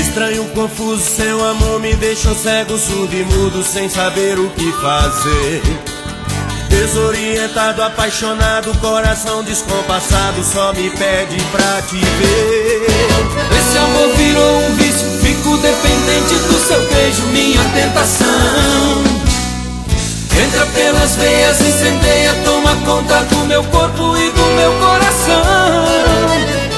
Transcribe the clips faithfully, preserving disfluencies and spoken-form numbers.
Estranho, confuso, seu amor me deixou cego, surdo e mudo, sem saber o que fazer. Desorientado, apaixonado, coração descompassado, só me pede pra te ver. Esse amor virou um vício, fico dependente do seu beijo, minha tentação. Entra pelas veias, incendeia, toma conta do meu corpo e do meu coração.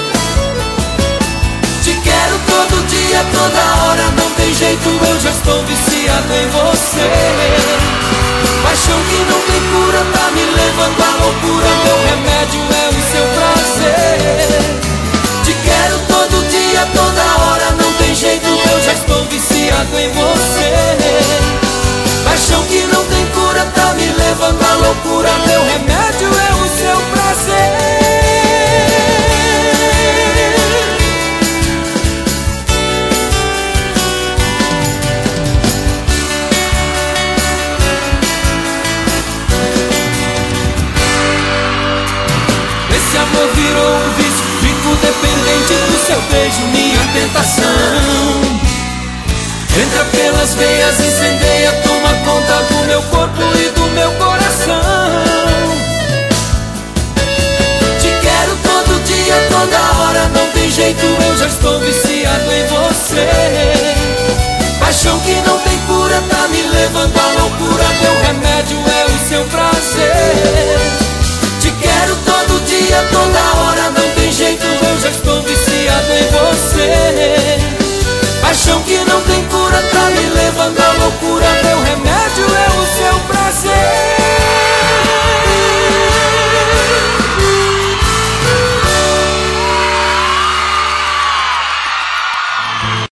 Te quero todo dia, toda hora, não tem jeito, eu já estou viciado em você. Paixão que não tem cura, tá me levando à loucura, meu remédio é o seu prazer. Te quero todo dia, toda hora, não tem jeito, eu já estou viciado em você. Paixão que não tem cura, tá me levando à loucura, meu remédio é o seu prazer. Esse amor virou um vício, fico dependente do seu beijo, minha tentação. Entra pelas veias, incendeia, toma conta do meu corpo e do meu coração. Te quero todo dia, toda hora, não tem jeito, eu já estou viciado em você. Paixão que não tem cura, tá me levando à loucura, meu remédio é o seu prazer. Te quero todo dia, toda hora, não tem jeito, eu já estou viciado em você. Paixão que não